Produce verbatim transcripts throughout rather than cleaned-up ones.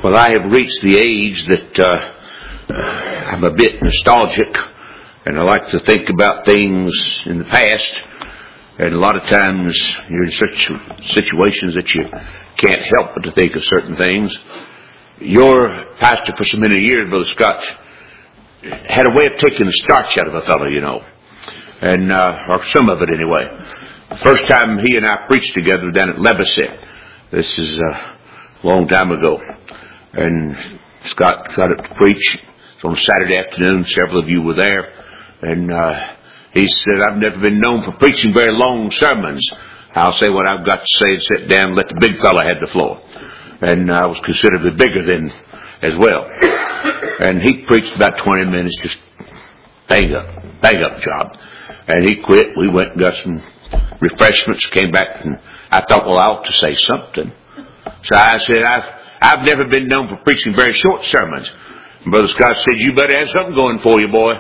Well, I have reached the age that uh, I'm a bit nostalgic, and I like to think about things in the past. And a lot of times you're in such situations that you can't help but to think of certain things. Your pastor for so many years, Brother Scott, had a way of taking the starch out of a fellow, you know, and uh, or some of it anyway. The first time he and I preached together down at Lebanon, this is a long time ago. And Scott got up to preach. It's on a Saturday afternoon. Several of you were there. And uh, he said, I've never been known for preaching very long sermons. I'll say what I've got to say and sit down and let the big fella have the floor. And I was considerably bigger then as well. And he preached about twenty minutes, just bang up, bang up job. And he quit. We went and got some refreshments, came back, and I thought, well, I ought to say something. So I said, I've I've never been known for preaching very short sermons. And Brother Scott said, you better have something going for you, boy.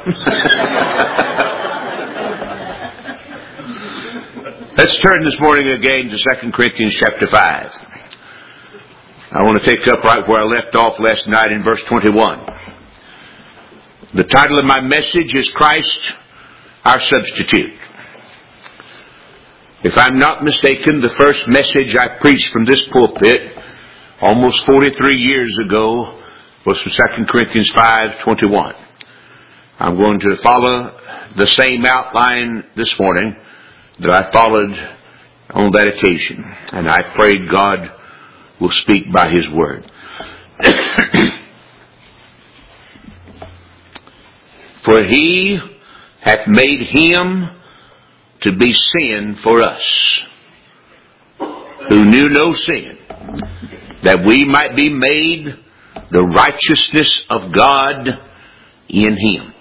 Let's turn this morning again to Second Corinthians chapter five. I want to take up right where I left off last night in verse twenty-one. The title of my message is Christ, our substitute. If I'm not mistaken, the first message I preached from this pulpit almost forty-three years ago was from Second Corinthians five twenty-one. I'm going to follow the same outline this morning that I followed on that occasion. And I prayed God will speak by His Word. For He hath made Him to be sin for us, who knew no sin, that we might be made the righteousness of God in Him.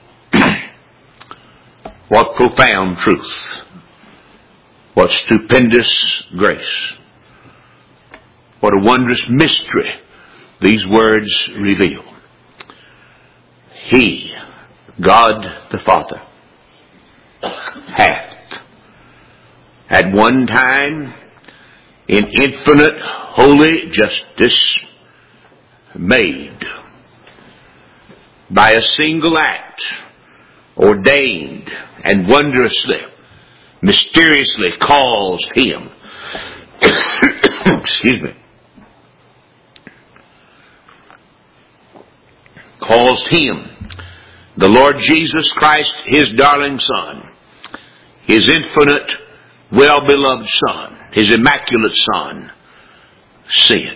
What profound truth. What stupendous grace. What a wondrous mystery these words reveal. He, God the Father, hath at one time in infinite holy justice made by a single act ordained and wondrously, mysteriously caused Him excuse me caused Him, the Lord Jesus Christ, His darling Son, His infinite, well-beloved Son, His immaculate Son, sin.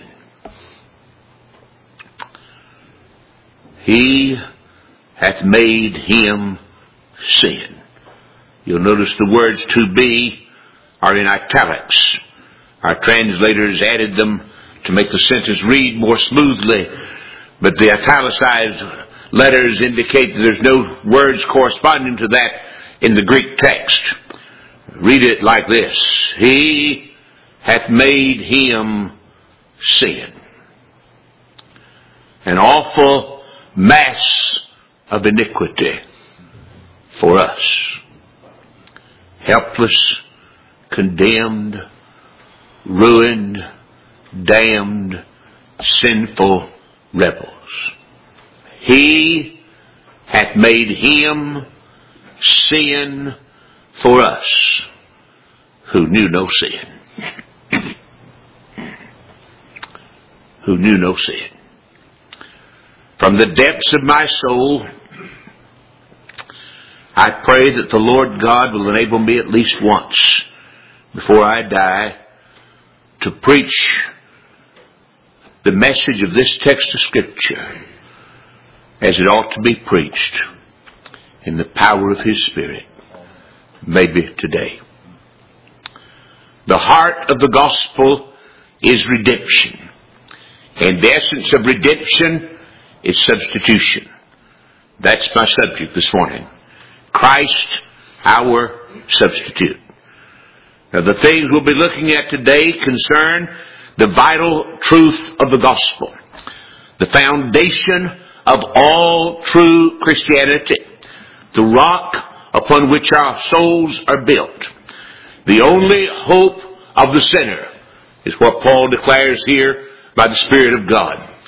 He hath made Him sin. You'll notice the words to be are in italics. Our translators added them to make the sentence read more smoothly, but the italicized letters indicate that there's no words corresponding to that in the Greek text. Read it like this. He hath made Him sin. An awful mass of iniquity for us. Helpless, condemned, ruined, damned, sinful rebels. He hath made Him sin for us, who knew no sin. Who knew no sin. From the depths of my soul, I pray that the Lord God will enable me at least once before I die to preach the message of this text of Scripture as it ought to be preached in the power of His Spirit, maybe today. The heart of the gospel is redemption. And the essence of redemption is substitution. That's my subject this morning. Christ, our substitute. Now, the things we'll be looking at today concern the vital truth of the gospel, the foundation of all true Christianity, the rock upon which our souls are built. The only hope of the sinner is what Paul declares here by the Spirit of God.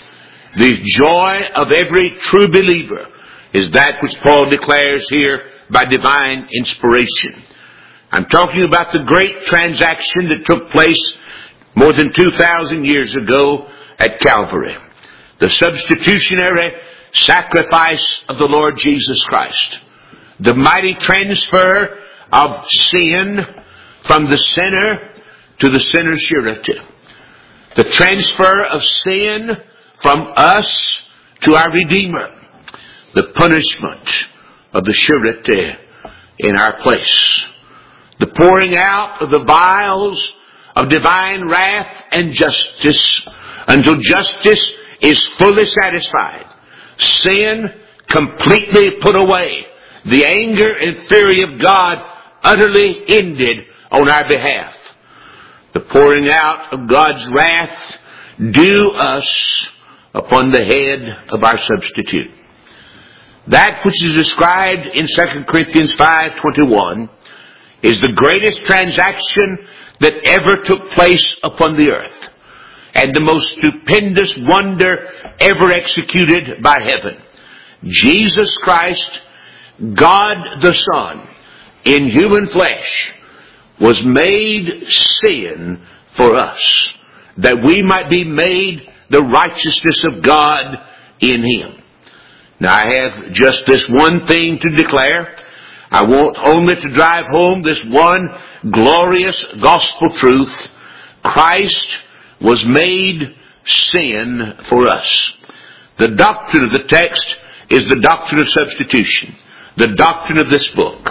The joy of every true believer is that which Paul declares here by divine inspiration. I'm talking about the great transaction that took place more than two thousand years ago at Calvary. The substitutionary sacrifice of the Lord Jesus Christ. The mighty transfer of sin from the sinner to the sinner's surety. The transfer of sin from us to our Redeemer. The punishment of the surety in our place. The pouring out of the vials of divine wrath and justice until justice is fully satisfied. Sin completely put away. The anger and fury of God utterly ended on our behalf. The pouring out of God's wrath due us upon the head of our substitute. That which is described in Second Corinthians five twenty-one is the greatest transaction that ever took place upon the earth, and the most stupendous wonder ever executed by heaven. Jesus Christ, God the Son, in human flesh, was made sin for us, that we might be made the righteousness of God in Him. Now I have just this one thing to declare. I want only to drive home this one glorious gospel truth. Christ was made sin for us. The doctrine of the text is the doctrine of substitution. The doctrine of this book.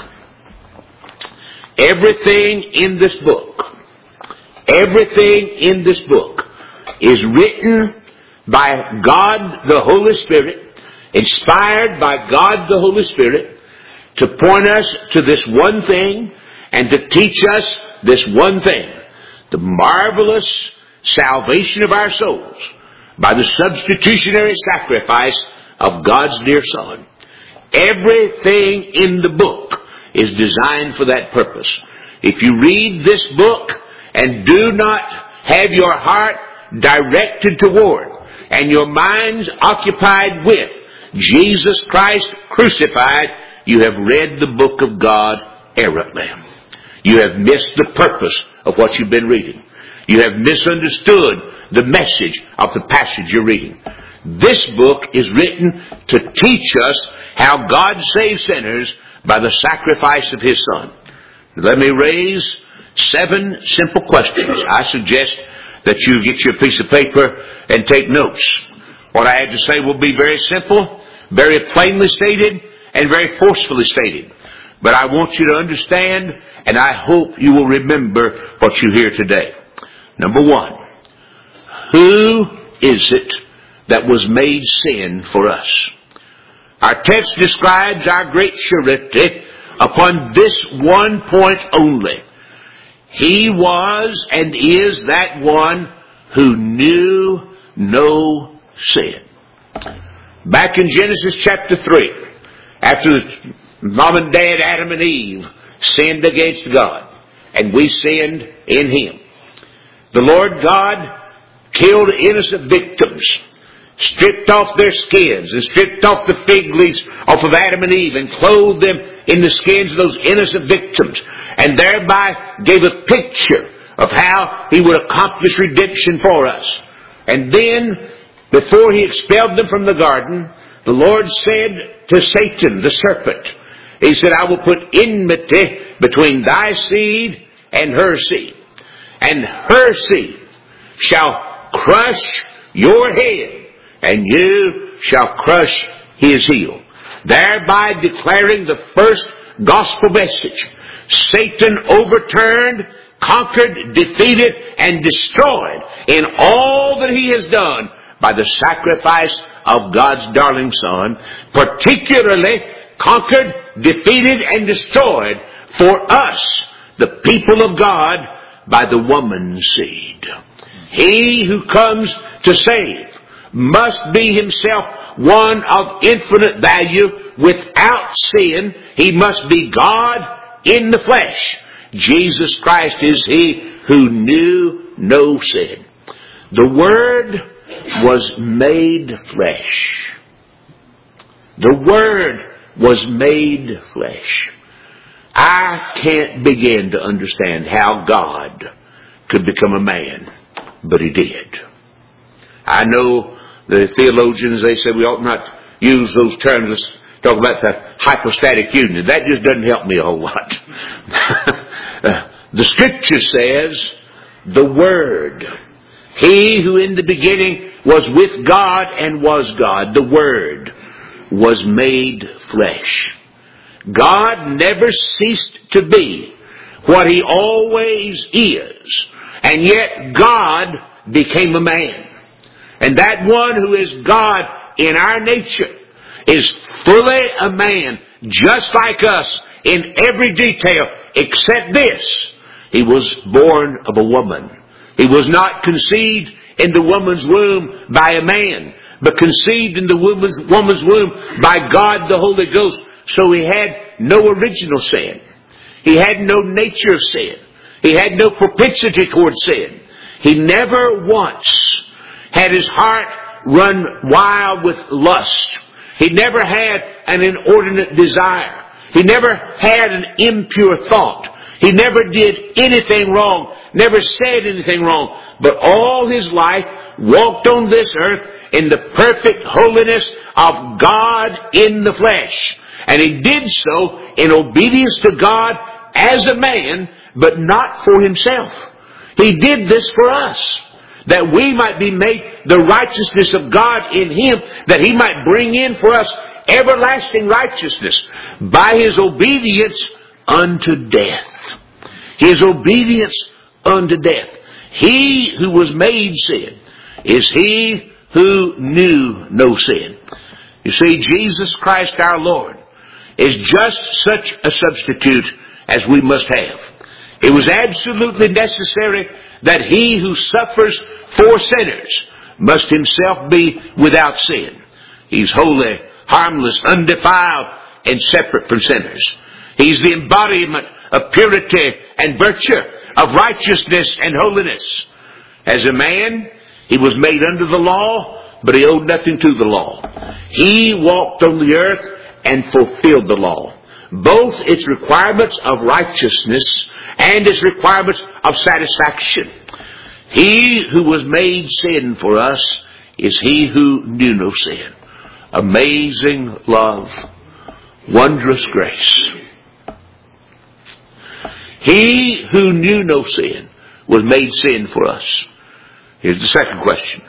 Everything in this book, everything in this book is written by God the Holy Spirit, inspired by God the Holy Spirit, to point us to this one thing and to teach us this one thing. The marvelous salvation of our souls by the substitutionary sacrifice of God's dear Son. Everything in the book is designed for that purpose. If you read this book and do not have your heart directed toward and your minds occupied with Jesus Christ crucified, you have read the book of God errantly. You have missed the purpose of what you've been reading. You have misunderstood the message of the passage you're reading. This book is written to teach us how God saves sinners by the sacrifice of His Son. Let me raise seven simple questions. I suggest that you get your piece of paper and take notes. What I have to say will be very simple, very plainly stated, and very forcefully stated. But I want you to understand, and I hope you will remember what you hear today. Number one, who is it that was made sin for us? Our text describes our great surety upon this one point only. He was and is that one who knew no sin. Back in Genesis chapter three, after mom and dad, Adam and Eve, sinned against God, and we sinned in Him, the Lord God killed innocent victims, stripped off their skins and stripped off the fig leaves off of Adam and Eve and clothed them in the skins of those innocent victims, and thereby gave a picture of how He would accomplish redemption for us. And then, before He expelled them from the garden, the Lord said to Satan, the serpent, He said, I will put enmity between thy seed and her seed, and her seed shall crush your head, and you shall crush his heel. Thereby declaring the first gospel message. Satan overturned, conquered, defeated, and destroyed in all that he has done by the sacrifice of God's darling Son, particularly conquered, defeated, and destroyed for us, the people of God, by the woman's seed. He who comes to save must be himself one of infinite value, without sin. He must be God in the flesh. Jesus Christ is He who knew no sin. The word was made flesh. The Word was made flesh. I can't begin to understand how God could become a man, but He did. I know the theologians, they say we ought not use those terms. Let's talk about the hypostatic union. That just doesn't help me a whole lot. The Scripture says, the Word. He who in the beginning was with God and was God, the Word, was made flesh. God never ceased to be what He always is. And yet God became a man. And that one who is God in our nature is fully a man, just like us in every detail, except this: He was born of a woman. He was not conceived in the woman's womb by a man, but conceived in the woman's, woman's womb by God the Holy Ghost. So He had no original sin. He had no nature of sin. He had no propensity toward sin. He never once had His heart run wild with lust. He never had an inordinate desire. He never had an impure thought. He never did anything wrong, never said anything wrong, but all His life walked on this earth in the perfect holiness of God in the flesh. And He did so in obedience to God as a man, but not for Himself. He did this for us, that we might be made the righteousness of God in Him, that He might bring in for us everlasting righteousness by His obedience unto death. His obedience unto death. He who was made sin is He who knew no sin. You see, Jesus Christ our Lord is just such a substitute as we must have. It was absolutely necessary that He who suffers for sinners must Himself be without sin. He's holy, harmless, undefiled, and separate from sinners. He's the embodiment of purity and virtue, of righteousness and holiness. As a man, He was made under the law, but He owed nothing to the law. He walked on the earth and fulfilled the law, both its requirements of righteousness and its requirements of satisfaction. He who was made sin for us is He who knew no sin. Amazing love, wondrous grace. He who knew no sin was made sin for us. Here's the second question.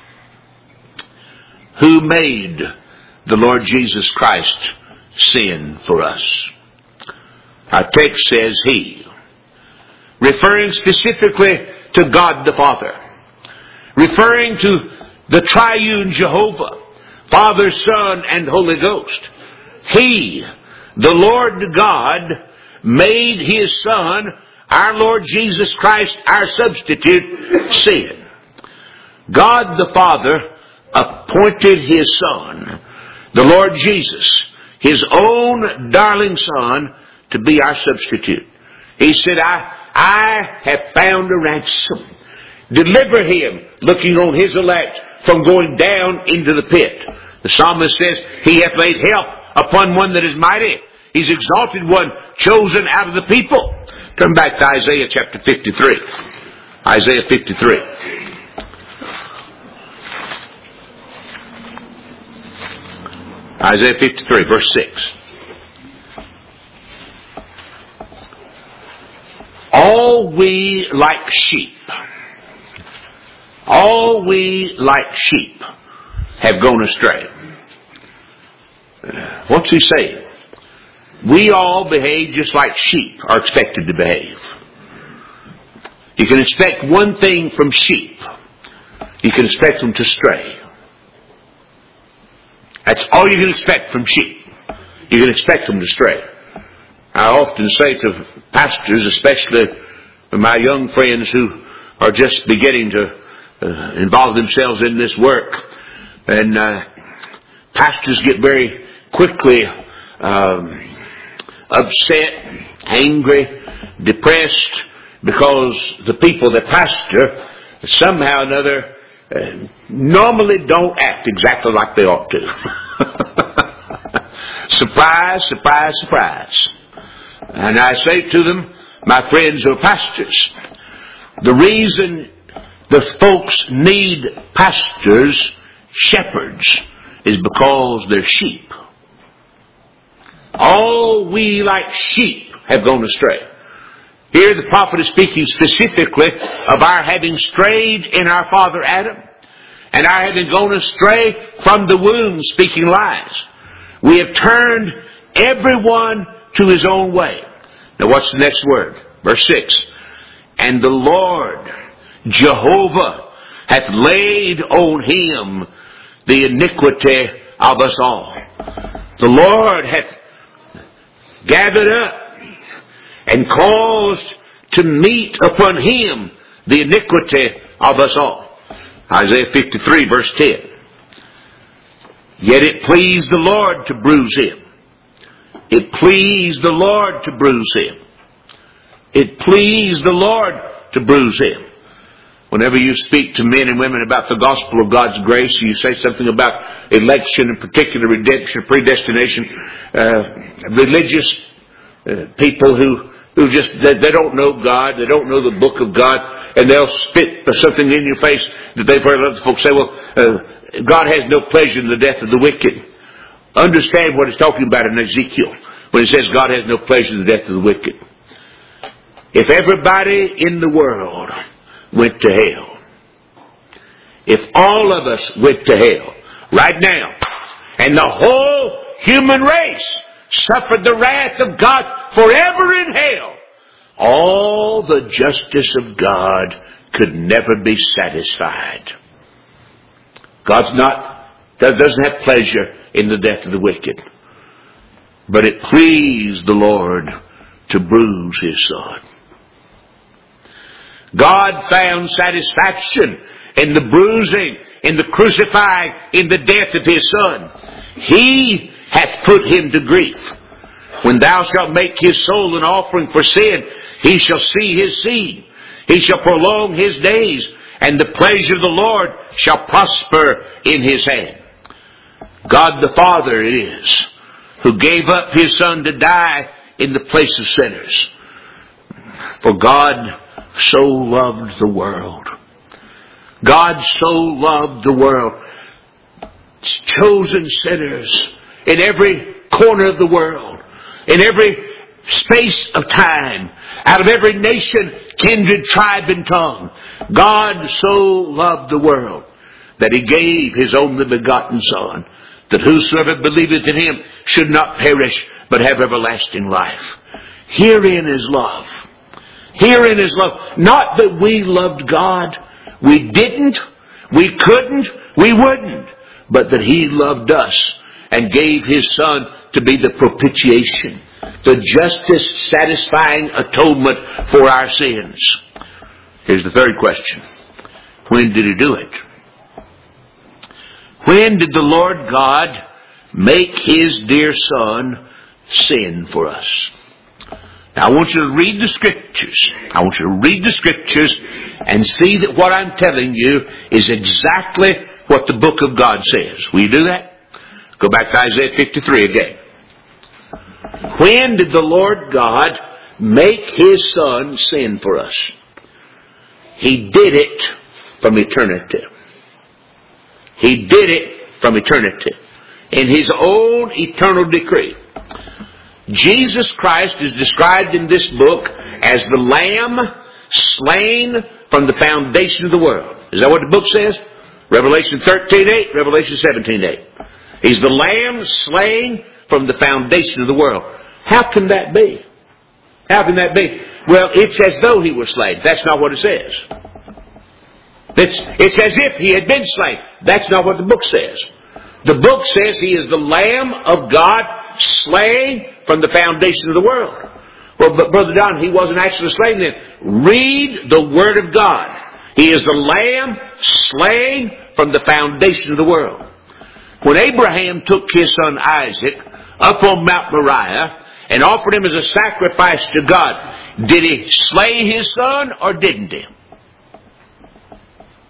Who made the Lord Jesus Christ sin for us? Our text says He, referring specifically to God the Father, referring to the triune Jehovah, Father, Son, and Holy Ghost. He, the Lord God, made His Son, our Lord Jesus Christ, our substitute, sin. God the Father appointed His Son, the Lord Jesus, His own darling Son, to be our substitute. He said, I, I have found a ransom. Deliver Him, looking on His elect, from going down into the pit. The psalmist says, He hath laid help upon one that is mighty. He's exalted one, chosen out of the people. Turn back to Isaiah chapter fifty-three. Isaiah fifty-three. Isaiah fifty-three, verse six. All we like sheep, all we like sheep have gone astray. What's he saying? We all behave just like sheep are expected to behave. You can expect one thing from sheep. You can expect them to stray. That's all you can expect from sheep. You can expect them to stray. I often say to pastors, especially my young friends who are just beginning to uh, involve themselves in this work, and uh, pastors get very quickly um, upset, angry, depressed, because the people they pastor somehow or another uh, normally don't act exactly like they ought to. Surprise, surprise, surprise. And I say to them, my friends who are pastors, the reason the folks need pastors, shepherds, is because they're sheep. All we like sheep have gone astray. Here the prophet is speaking specifically of our having strayed in our father Adam, and our having gone astray from the womb, speaking lies. We have turned everyone to his own way. Now what's the next word? Verse six. And the Lord, Jehovah, hath laid on him the iniquity of us all. The Lord hath gathered up and caused to meet upon him the iniquity of us all. Isaiah fifty-three verse ten. Yet it pleased the Lord to bruise him. It pleased the Lord to bruise him. It pleased the Lord to bruise him. Whenever you speak to men and women about the gospel of God's grace, you say something about election, in particular redemption, predestination, uh, religious uh, people who, who just, they, they don't know God, they don't know the book of God, and they'll spit something in your face that they've heard other folks say, well, uh, God has no pleasure in the death of the wicked. Understand what it's talking about in Ezekiel when it says God has no pleasure in the death of the wicked. If everybody in the world went to hell, if all of us went to hell right now, and the whole human race suffered the wrath of God forever in hell, all the justice of God could never be satisfied. God's not, doesn't have pleasure in the death of the wicked. But it pleased the Lord to bruise his son. God found satisfaction in the bruising, in the crucifying, in the death of his son. He hath put him to grief. When thou shalt make his soul an offering for sin, he shall see his seed. He shall prolong his days, and the pleasure of the Lord shall prosper in his hand. God the Father it is who gave up his son to die in the place of sinners. For God so loved the world. God so loved the world. Chosen sinners in every corner of the world, in every space of time, out of every nation, kindred, tribe, and tongue. God so loved the world that he gave his only begotten Son, that whosoever believeth in him should not perish, but have everlasting life. Herein is love. Herein is love. Not that we loved God. We didn't. We couldn't. We wouldn't. But that he loved us and gave his Son to be the propitiation, the justice satisfying atonement for our sins. Here's the third question. When did he do it? When did the Lord God make his dear Son sin for us? Now I want you to read the Scriptures. I want you to read the Scriptures and see that what I'm telling you is exactly what the book of God says. Will you do that? Go back to Isaiah fifty-three again. When did the Lord God make his Son sin for us? He did it from eternity. He did it from eternity. In his own eternal decree. Jesus Christ is described in this book as the Lamb slain from the foundation of the world. Is that what the book says? Revelation thirteen eight, Revelation seventeen eight. He's the Lamb slain from the foundation of the world. How can that be? How can that be? Well, it's as though he was slain. That's not what it says. It's, it's as if he had been slain. That's not what the book says. The book says he is the Lamb of God slain from the foundation of the world. Well, but Brother Don, he wasn't actually slain then. Read the Word of God. He is the Lamb slain from the foundation of the world. When Abraham took his son Isaac up on Mount Moriah and offered him as a sacrifice to God, did he slay his son or didn't he?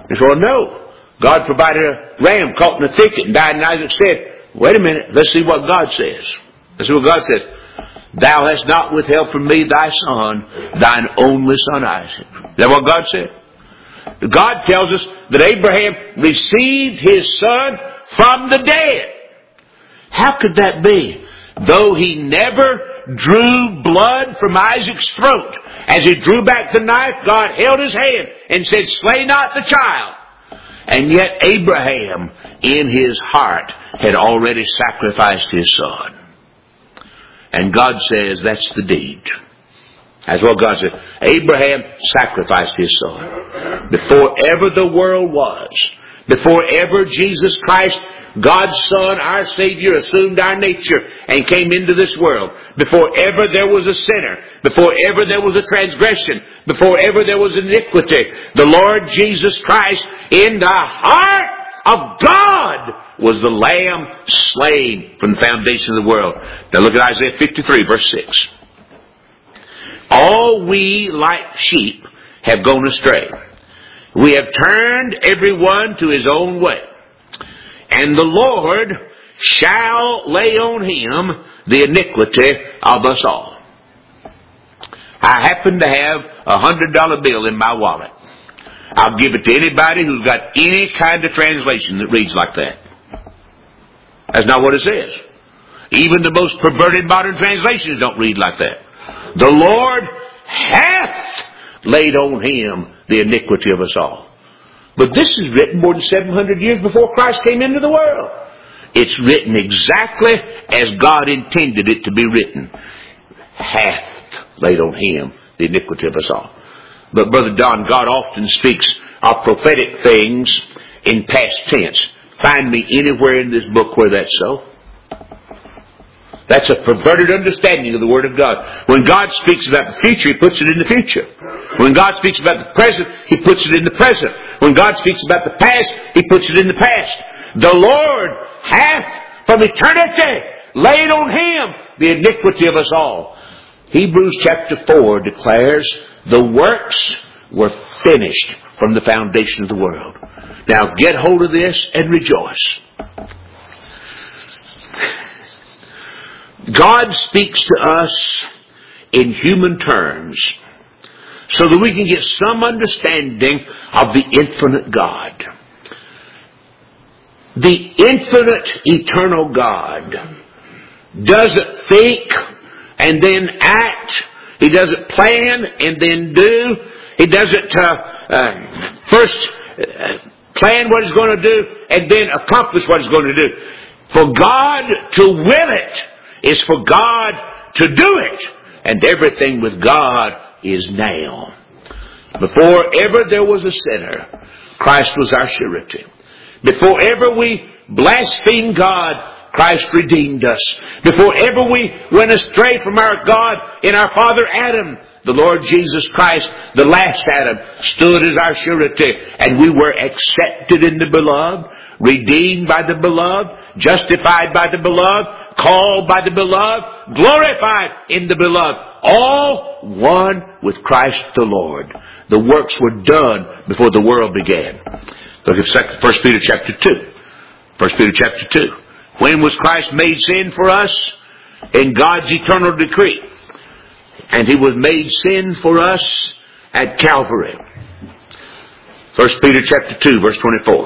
He said, well, no. God provided a ram caught in a thicket and died. And Isaac said, wait a minute, let's see what God says. Let's see what God says. Thou hast not withheld from me thy son, thine only son Isaac. Is that what God said? God tells us that Abraham received his son from the dead. How could that be? Though he never drew blood from Isaac's throat, as he drew back the knife, God held his hand and said, slay not the child. And yet Abraham, in his heart, had already sacrificed his son. And God says, that's the deed. That's what God said. Abraham sacrificed his son. Before ever the world was, before ever Jesus Christ, God's Son, our Savior, assumed our nature and came into this world. Before ever there was a sinner. Before ever there was a transgression. Before ever there was iniquity. The Lord Jesus Christ, in the heart of God, was the Lamb slain from the foundation of the world. Now look at Isaiah fifty-three, verse six. All we like sheep have gone astray. We have turned every one to his own way. And the Lord shall lay on him the iniquity of us all. I happen to have a hundred dollar bill in my wallet. I'll give it to anybody who's got any kind of translation that reads like that. That's not what it says. Even the most perverted modern translations don't read like that. The Lord hath laid on him the iniquity of us all. But this is written more than seven hundred years before Christ came into the world. It's written exactly as God intended it to be written. Hath laid on him the iniquity of us all. But Brother Don, God often speaks of prophetic things in past tense. Find me anywhere in this book where that's so. That's a perverted understanding of the Word of God. When God speaks about the future, He puts it in the future. When God speaks about the present, He puts it in the present. When God speaks about the past, He puts it in the past. The Lord hath from eternity laid on Him the iniquity of us all. Hebrews chapter four declares the works were finished from the foundation of the world. Now get hold of this and rejoice. God speaks to us in human terms so that we can get some understanding of the infinite God. The infinite, eternal God doesn't think and then act. He doesn't plan and then do. He doesn't uh, uh, first uh, plan what He's going to do and then accomplish what He's going to do. For God to will it is for God to do it. And everything with God is now. Before ever there was a sinner, Christ was our surety. Before ever we blasphemed God, Christ redeemed us. Before ever we went astray from our God in our father Adam, the Lord Jesus Christ, the last Adam, stood as our surety. And we were accepted in the Beloved, redeemed by the Beloved, justified by the Beloved, called by the Beloved, glorified in the Beloved. All one with Christ the Lord. The works were done before the world began. Look at First Peter chapter two. First Peter chapter two. When was Christ made sin for us? In God's eternal decree. And He was made sin for us at Calvary. First Peter chapter two, verse twenty-four.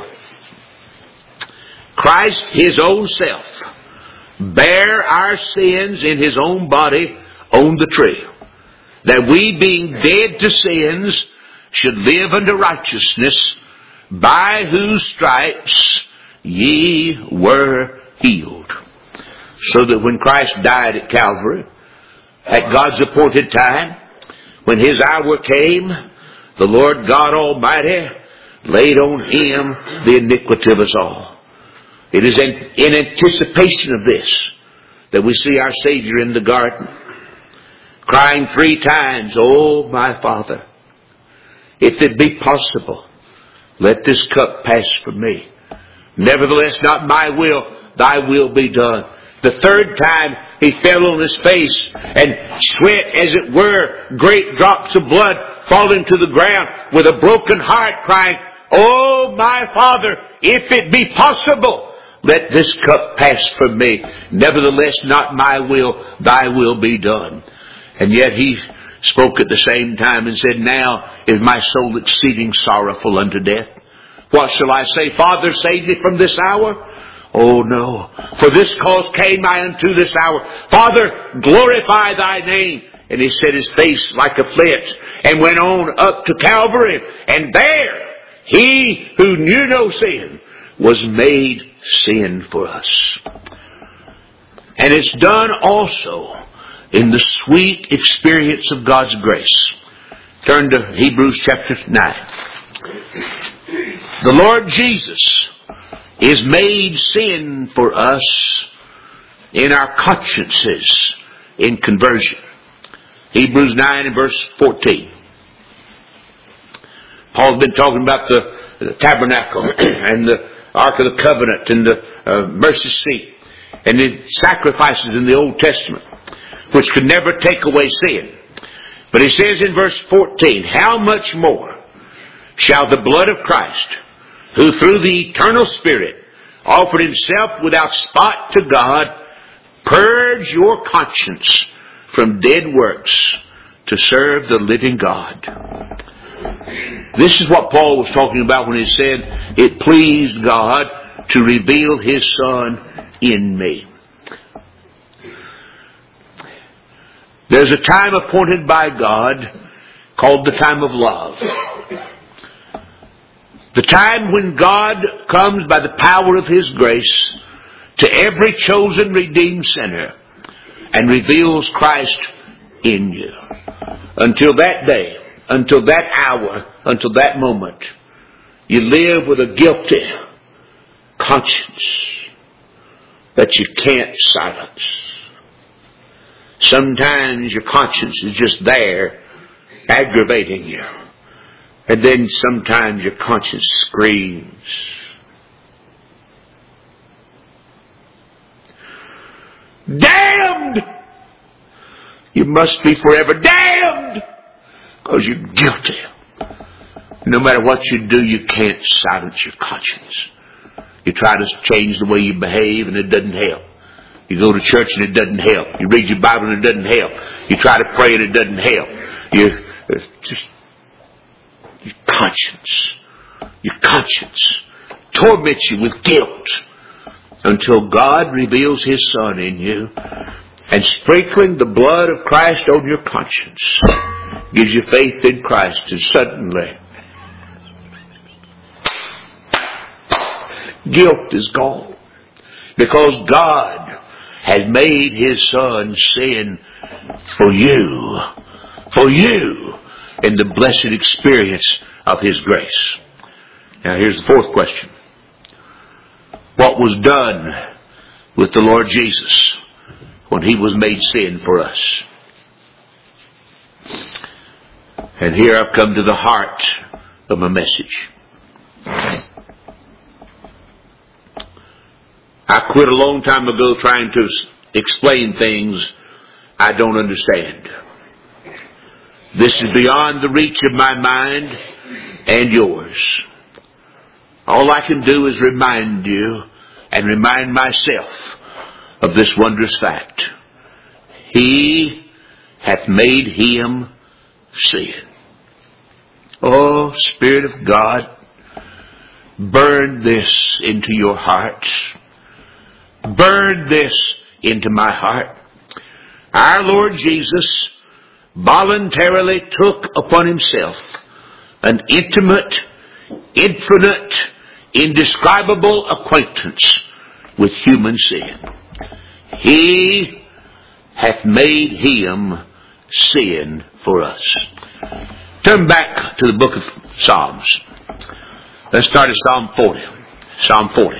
Christ, His own self, bare our sins in His own body on the tree, that we, being dead to sins, should live unto righteousness, by whose stripes ye were healed. So that when Christ died at Calvary, at God's appointed time, when His hour came, the Lord God Almighty laid on Him the iniquity of us all. It is in, in anticipation of this that we see our Savior in the garden, crying three times, "Oh, my Father, if it be possible, let this cup pass from me. Nevertheless, not my will, thy will be done." The third time, He fell on His face and sweat, as it were, great drops of blood falling to the ground with a broken heart, crying, "Oh, my Father, if it be possible, let this cup pass from me. Nevertheless, not my will, thy will be done." And yet he spoke at the same time and said, "Now is my soul exceeding sorrowful unto death. What shall I say? Father, save me from this hour? Oh no, for this cause came I unto this hour. Father, glorify thy name." And he set his face like a flint and went on up to Calvary. And there, he who knew no sin was made sin for us. And it's done also in the sweet experience of God's grace. Turn to Hebrews chapter nine. The Lord Jesus is made sin for us in our consciences in conversion. Hebrews nine and verse fourteen. Paul's been talking about the, the tabernacle and the Ark of the Covenant and the uh, mercy seat and the sacrifices in the Old Testament, which could never take away sin. But he says in verse fourteen, "How much more shall the blood of Christ, who through the eternal Spirit offered himself without spot to God, purge your conscience from dead works to serve the living God." This is what Paul was talking about when he said, "It pleased God to reveal His Son in me." There's a time appointed by God called the time of love. The time when God comes by the power of His grace to every chosen redeemed sinner and reveals Christ in you. Until that day, until that hour, until that moment, you live with a guilty conscience that you can't silence. Sometimes your conscience is just there, aggravating you. And then sometimes your conscience screams. "Damned! You must be forever damned because you're guilty." No matter what you do, you can't silence your conscience. You try to change the way you behave and it doesn't help. You go to church and it doesn't help. You read your Bible and it doesn't help. You try to pray and it doesn't help. You just, your conscience, your conscience torments you with guilt until God reveals His Son in you, and sprinkling the blood of Christ on your conscience gives you faith in Christ, and suddenly guilt is gone because God has made His Son sin for you, for you, in the blessed experience of His grace. Now here's the fourth question. What was done with the Lord Jesus when He was made sin for us? And here I've come to the heart of my message. I quit a long time ago trying to explain things I don't understand. This is beyond the reach of my mind and yours. All I can do is remind you and remind myself of this wondrous fact. He hath made Him sin. Oh, Spirit of God, burn this into your hearts. Burn this into my heart. Our Lord Jesus voluntarily took upon Himself an intimate, infinite, indescribable acquaintance with human sin. He hath made Him sin for us. Turn back to the book of Psalms. Let's start at Psalm forty. Psalm forty.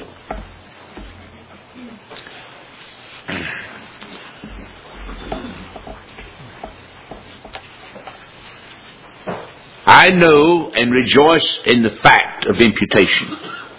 I know and rejoice in the fact of imputation.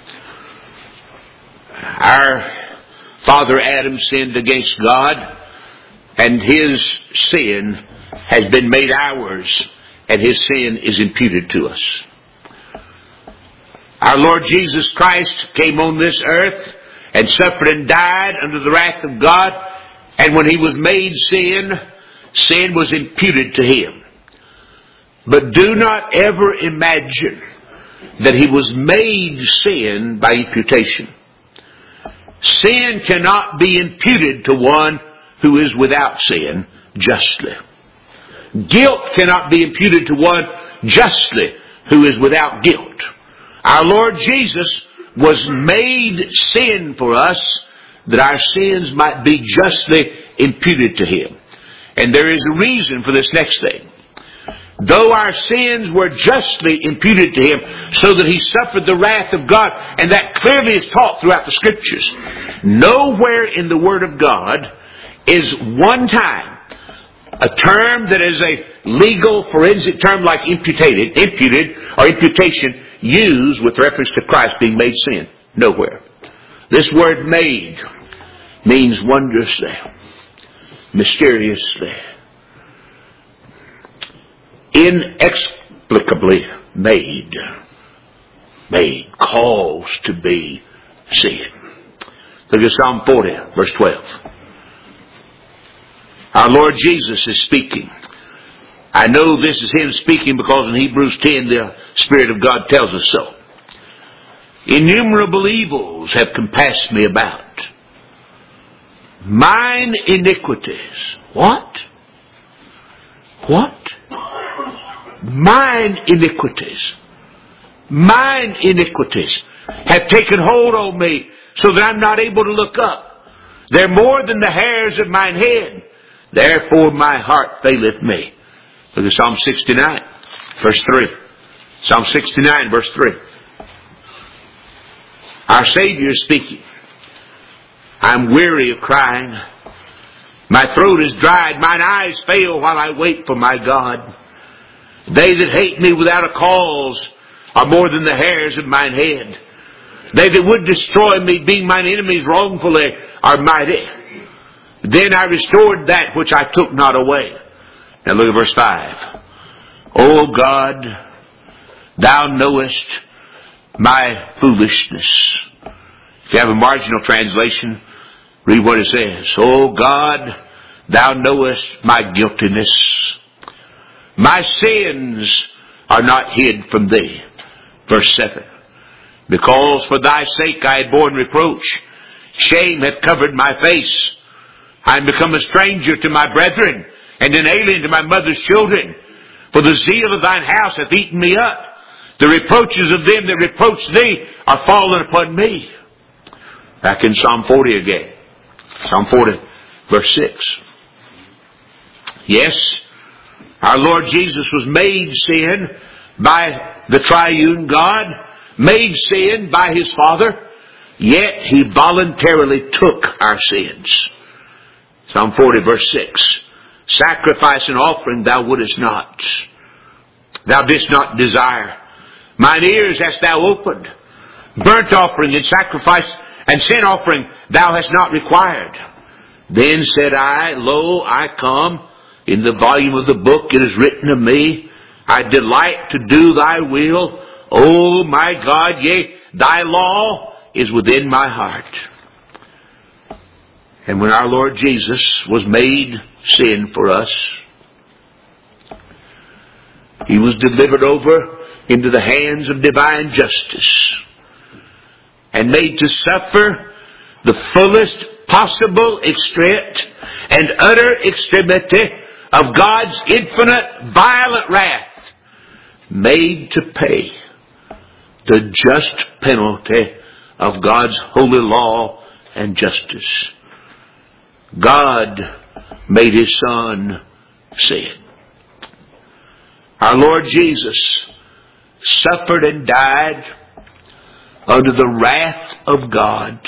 Our father Adam sinned against God, and his sin has been made ours, and his sin is imputed to us. Our Lord Jesus Christ came on this earth and suffered and died under the wrath of God. And when He was made sin, sin was imputed to Him. But do not ever imagine that He was made sin by imputation. Sin cannot be imputed to one who is without sin justly. Guilt cannot be imputed to one justly who is without guilt. Our Lord Jesus was made sin for us that our sins might be justly imputed to Him. And there is a reason for this next thing. Though our sins were justly imputed to Him so that He suffered the wrath of God, and that clearly is taught throughout the Scriptures, nowhere in the Word of God is one time a term that is a legal forensic term like imputed, imputed or imputation used with reference to Christ being made sin. Nowhere. This word made means wondrously, mysteriously, inexplicably made. Made. Caused to be sin. Look at Psalm forty, verse twelve. Our Lord Jesus is speaking. I know this is Him speaking because in Hebrews ten the Spirit of God tells us so. Innumerable evils have compassed me about. Mine iniquities. What? What? Mine iniquities. Mine iniquities have taken hold on me so that I'm not able to look up. They're more than the hairs of mine head. Therefore my heart faileth me. Look at Psalm sixty-nine, verse three. Psalm sixty-nine, verse three. Our Savior is speaking. I'm weary of crying. My throat is dried. Mine eyes fail while I wait for my God. They that hate me without a cause are more than the hairs of mine head. They that would destroy me, being mine enemies wrongfully, are mighty. Then I restored that which I took not away. Now look at verse five. O God, Thou knowest my foolishness. If you have a marginal translation, read what it says. O God, Thou knowest my guiltiness. My sins are not hid from Thee. Verse seven. Because for Thy sake I had borne reproach. Shame hath covered my face. I am become a stranger to my brethren, and an alien to my mother's children. For the zeal of Thine house hath eaten me up. The reproaches of them that reproach Thee are fallen upon me. Back in Psalm forty again. Psalm forty, verse six. Yes, our Lord Jesus was made sin by the triune God, made sin by His Father, yet He voluntarily took our sins. Psalm forty, verse six. Sacrifice and offering Thou wouldest not. Thou didst not desire. Mine ears hast Thou opened. Burnt offering and sacrifice and sin offering Thou hast not required. Then said I, Lo, I come. In the volume of the book it is written of me, I delight to do Thy will. O my God, yea, Thy law is within my heart. And when our Lord Jesus was made sin for us, He was delivered over into the hands of divine justice and made to suffer the fullest possible extent and utter extremity of God's infinite violent wrath, made to pay the just penalty of God's holy law and justice. God made His Son sin. Our Lord Jesus suffered and died under the wrath of God.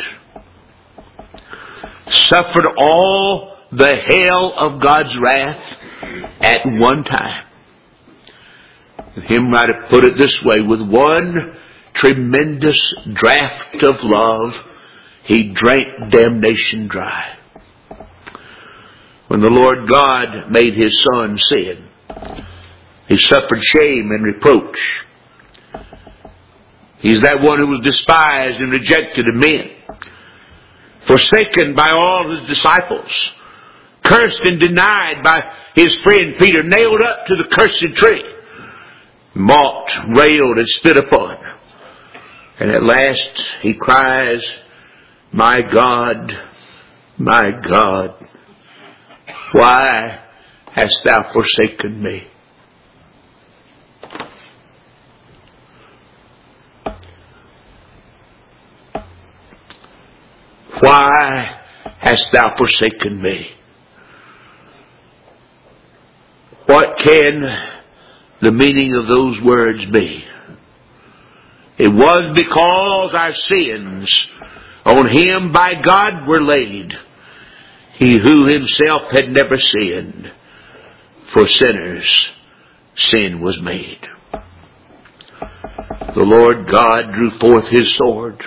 Suffered all the hell of God's wrath at one time. The hymn writer put it this way: with one tremendous draught of love, He drank damnation dry. When the Lord God made His Son sin, He suffered shame and reproach. He's that one who was despised and rejected of men, forsaken by all his disciples, cursed and denied by his friend Peter, nailed up to the cursed tree, mocked, railed, and spit upon. And at last he cries, "My God, my God, why hast thou forsaken me?" Why hast thou forsaken me? What can the meaning of those words be? It was because our sins on him by God were laid. He who himself had never sinned, for sinners sin was made. The Lord God drew forth his sword.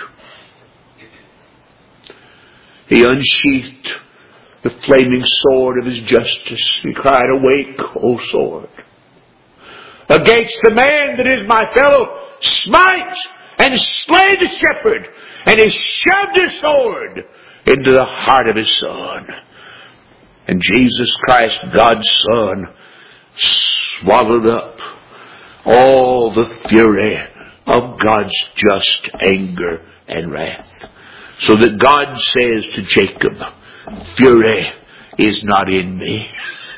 He unsheathed the flaming sword of his justice. He cried, "Awake, O sword! Against the man that is my fellow, smite and slay the shepherd." And he shoved his sword into the heart of his son. And Jesus Christ, God's Son, swallowed up all the fury of God's just anger and wrath. So that God says to Jacob, "Fury is not in me.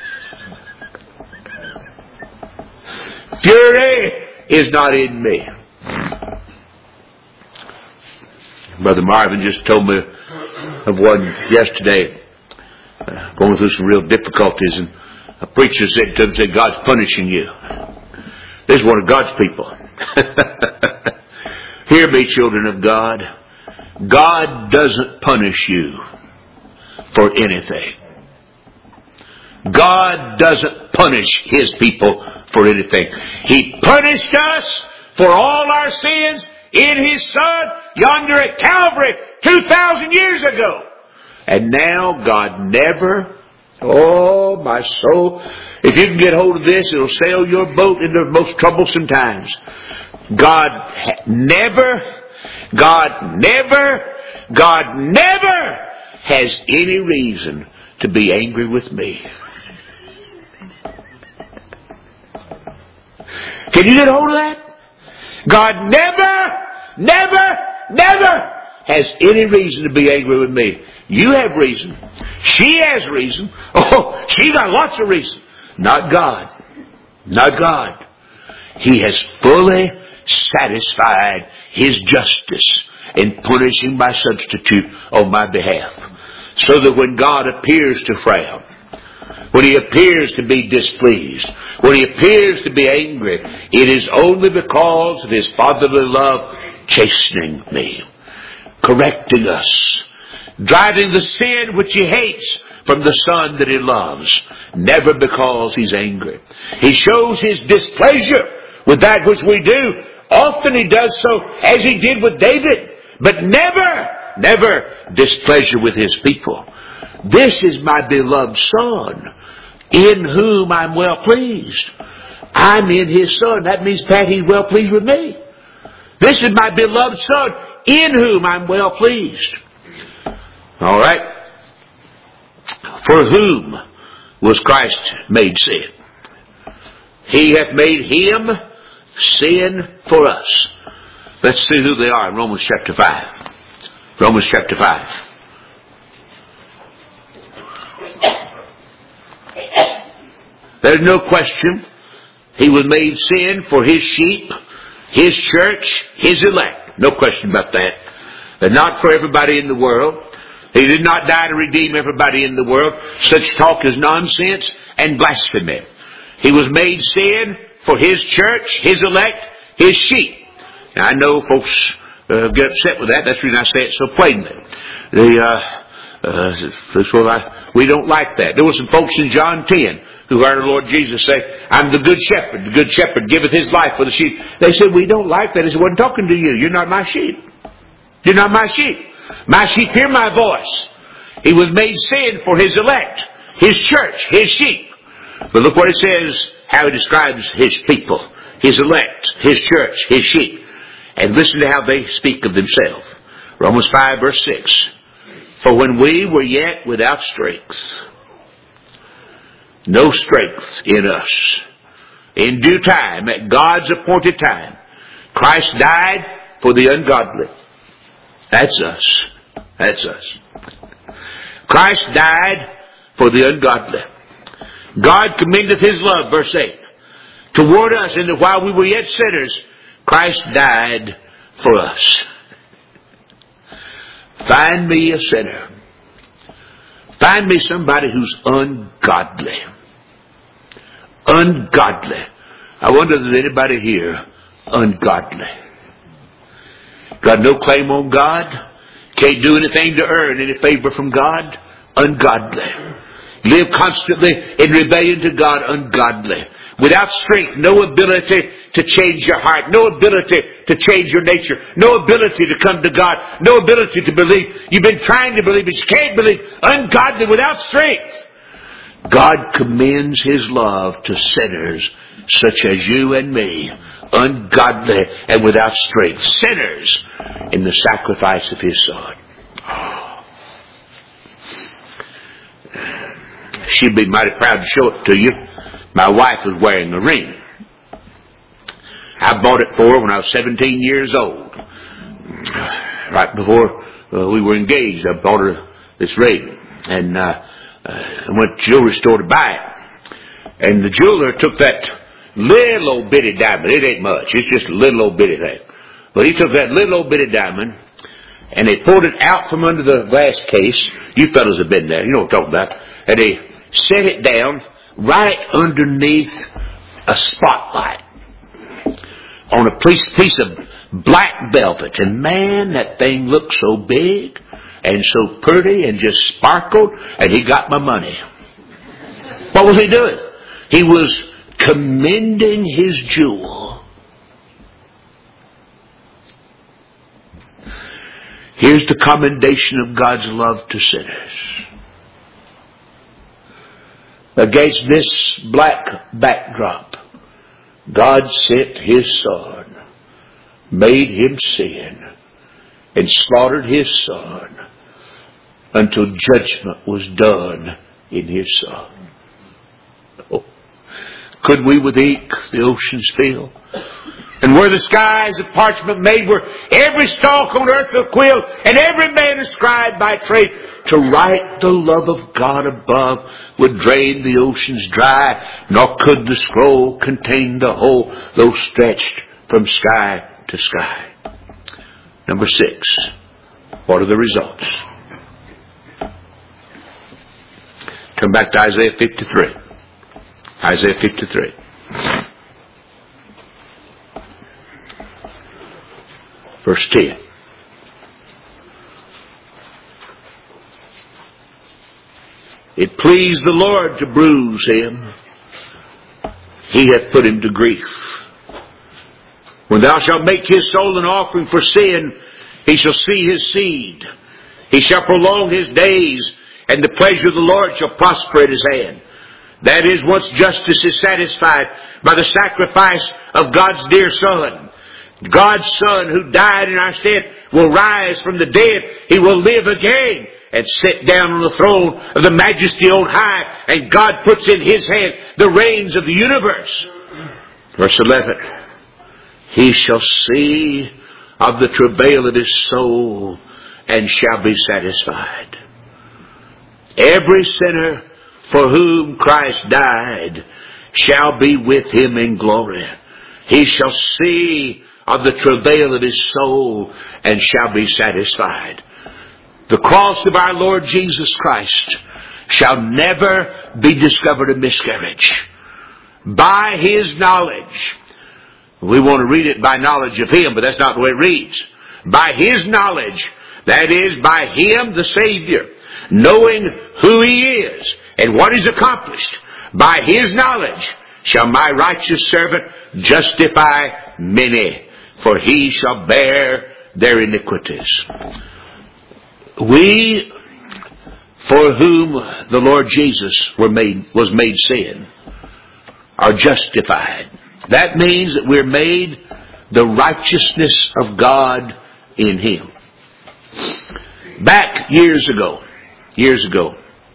Fury is not in me." Brother Marvin just told me of one yesterday, uh, going through some real difficulties, and a preacher said to him, said, "God's punishing you." This is one of God's people. Hear me, children of God. God doesn't punish you for anything. God doesn't punish his people for anything. He punished us for all our sins in his Son yonder at Calvary two thousand years ago. And now God never, oh my soul, if you can get hold of this, it'll sail your boat into the most troublesome times. God ha- never, God never, God never has any reason to be angry with me. Can you get hold of that? God never, never, never has any reason to be angry with me. You have reason. She has reason. Oh, she got lots of reason. Not God. Not God. He has fully satisfied his justice in punishing my substitute on my behalf. So that when God appears to frown, when he appears to be displeased, when he appears to be angry, it is only because of his fatherly love chastening me, correcting us, driving the sin which he hates from the Son that he loves, never because he's angry. He shows his displeasure with that which we do. Often he does so as he did with David, but never, never displeasure with his people. This is my beloved Son, in whom I'm well pleased. I'm in his Son. That means, Pat, he's well pleased with me. This is my beloved Son, in whom I'm well pleased. All right. For whom was Christ made sin? He hath made him sin for us. Let's see who they are in Romans chapter five. Romans chapter five. There's no question. He was made sin for his sheep, his church, his elect. No question about that. But not for everybody in the world. He did not die to redeem everybody in the world. Such talk is nonsense and blasphemy. He was made sin for his church, his elect, his sheep. Now, I know folks uh, get upset with that. That's the reason I say it so plainly. The, uh, uh, well, I, we don't like that. There were some folks in John ten who heard the Lord Jesus say, "I'm the good shepherd. The good shepherd giveth his life for the sheep." They said, "We don't like that." He said, "Well, I'm talking to you. You're not my sheep. You're not my sheep. My sheep hear my voice." He was made sin for his elect, his church, his sheep. But look what it says, how he describes his people, his elect, his church, his sheep. And listen to how they speak of themselves. Romans five verse six. For when we were yet without strength, no strength in us, in due time, at God's appointed time, Christ died for the ungodly. That's us. That's us. Christ died for the ungodly. God commendeth His love, verse eight, toward us, and that while we were yet sinners, Christ died for us. Find me a sinner. Find me somebody who's ungodly. Ungodly. I wonder if there's anybody here ungodly. Got no claim on God. Can't do anything to earn any favor from God. Ungodly. Live constantly in rebellion to God. Ungodly. Without strength, no ability to change your heart, no ability to change your nature, no ability to come to God, no ability to believe. You've been trying to believe, but you can't believe. Ungodly, without strength. God commends His love to sinners such as you and me, ungodly and without strength, sinners in the sacrifice of His Son. Oh. She'd be mighty proud to show it to you. My wife was wearing a ring. I bought it for her when I was seventeen years old. Right before uh, we were engaged, I bought her this ring. And uh, uh, I went to the jewelry store to buy it. And the jeweler took that little old bitty diamond. It ain't much. It's just a little old bitty thing. But he took that little old bitty diamond and they pulled it out from under the glass case. You fellas have been there. You know what I'm talking about. And they set it down right underneath a spotlight on a piece, piece of black velvet. And man, that thing looked so big and so pretty and just sparkled, and he got my money. What was he doing? He was commending his jewel. Here's the commendation of God's love to sinners. Against this black backdrop, God sent His Son, made Him sin, and slaughtered His Son until judgment was done in His Son. Oh, could we with ink the oceans fill? And were the skies of parchment made, were every stalk on earth a quill, and every man a scribe by trade, to write the love of God above would drain the oceans dry, nor could the scroll contain the whole, though stretched from sky to sky. Number six, what are the results? Come back to Isaiah fifty-three. Isaiah fifty-three. Verse ten. It pleased the Lord to bruise him. He hath put him to grief. When thou shalt make his soul an offering for sin, he shall see his seed. He shall prolong his days, and the pleasure of the Lord shall prosper at his hand. That is, once justice is satisfied by the sacrifice of God's dear Son. God's Son, who died in our stead, will rise from the dead. He will live again and sit down on the throne of the majesty on high. And God puts in His hand the reins of the universe. Verse eleven. He shall see of the travail of his soul and shall be satisfied. Every sinner for whom Christ died shall be with Him in glory. He shall see of the travail of his soul and shall be satisfied. The cross of our Lord Jesus Christ shall never be discovered a miscarriage. By His knowledge. We want to read it by knowledge of Him, but that's not the way it reads. By His knowledge, that is, by Him the Savior, knowing who He is and what He's accomplished, by His knowledge shall my righteous servant justify many, for He shall bear their iniquities. We, for whom the Lord Jesus were made, was made sin, are justified. That means that we're made the righteousness of God in Him. Back years ago, years ago,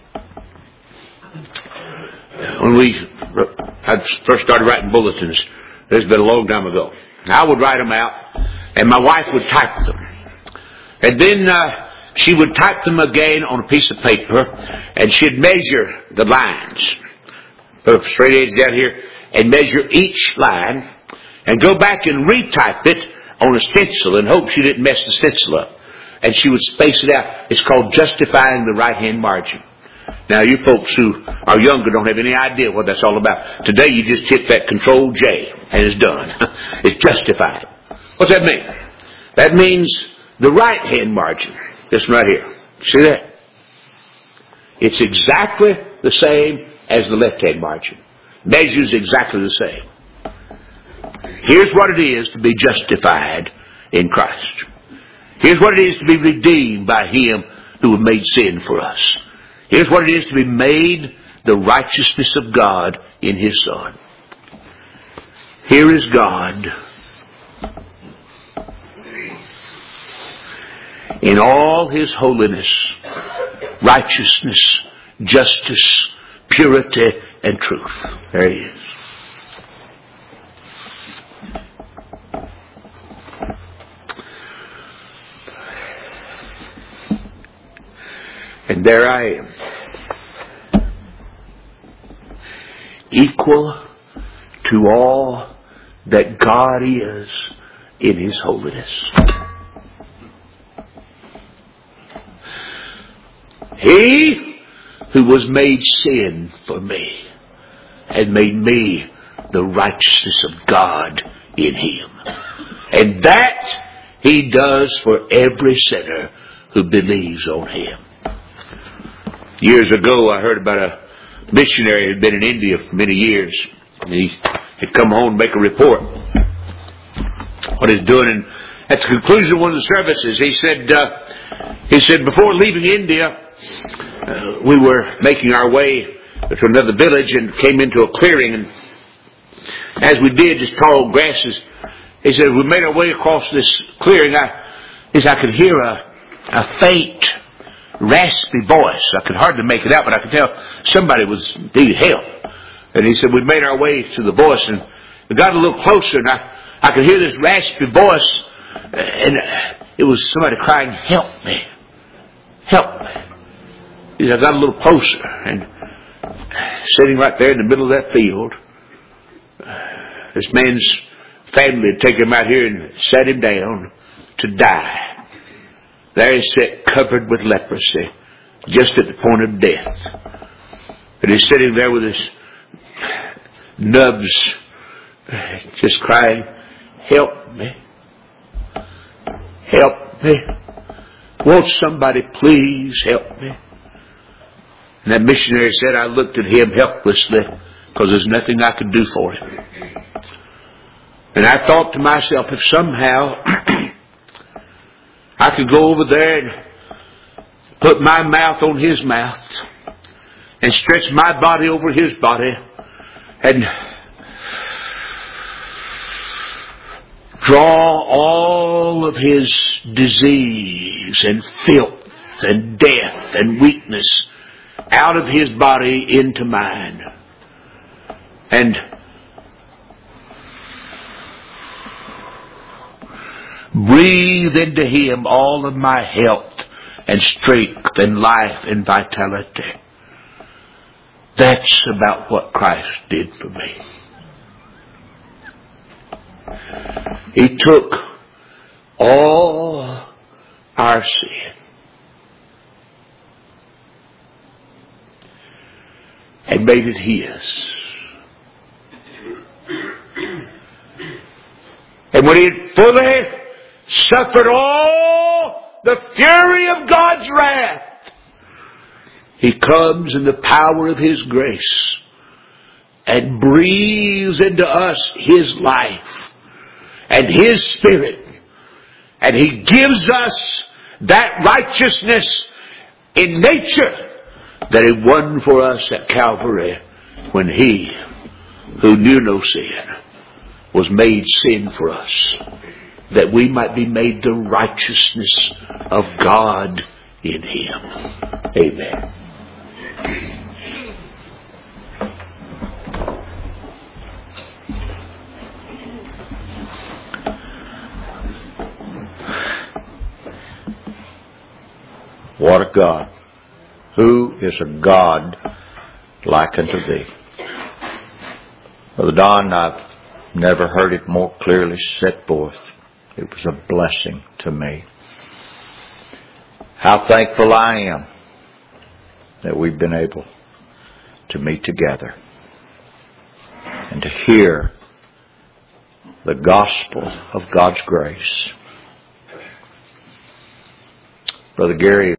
when we I first started writing bulletins, it's been a long time ago. I would write them out, and my wife would type them. And then uh, she would type them again on a piece of paper, and she'd measure the lines. Put a straight edge down here, and measure each line, and go back and retype it on a stencil, and hope she didn't mess the stencil up. And she would space it out. It's called justifying the right-hand margin. Now, you folks who are younger don't have any idea what that's all about. Today, you just hit that Control J, and it's done. It's justified. What's that mean? That means the right-hand margin. This one right here. See that? It's exactly the same as the left-hand margin. Measures exactly the same. Here's what it is to be justified in Christ. Here's what it is to be redeemed by Him who made sin for us. Here's what it is to be made the righteousness of God in His Son. Here is God in all His holiness, righteousness, justice, purity, and truth. There He is. And there I am, equal to all that God is in His holiness. He who was made sin for me and made me the righteousness of God in Him. And that He does for every sinner who believes on Him. Years ago, I heard about a missionary who had been in India for many years. And he had come home to make a report what he's doing. And at the conclusion of one of the services, he said, uh, he said, before leaving India, uh, we were making our way to another village and came into a clearing. And as we did, just tall grasses, he said, we made our way across this clearing. I, he said, I could hear a, a faint, raspy voice. I could hardly make it out, but I could tell somebody was needing help. And he said, we made our way to the voice, and we got a little closer, and I, I could hear this raspy voice, and it was somebody crying, help me, help me. He said, I got a little closer, and sitting right there in the middle of that field, this man's family had taken him out here and sat him down to die. There he sat, covered with leprosy, just at the point of death. And he's sitting there with his nubs, just crying, help me, help me. Won't somebody please help me? And that missionary said, I looked at him helplessly because there's nothing I could do for him. And I thought to myself, if somehow I could go over there and put my mouth on his mouth and stretch my body over his body and draw all of his disease and filth and death and weakness out of his body into mine. And breathe into him all of my health and strength and life and vitality. That's about what Christ did for me. He took all our sin and made it His. And when He had fully suffered all the fury of God's wrath, He comes in the power of His grace and breathes into us His life and His Spirit. And He gives us that righteousness in nature that He won for us at Calvary when He, who knew no sin, was made sin for us, that we might be made the righteousness of God in Him. Amen. What a God. Who is a God like unto thee? Brother Don, I've never heard it more clearly set forth. It was a blessing to me. How thankful I am that we've been able to meet together and to hear the gospel of God's grace. Brother Gary,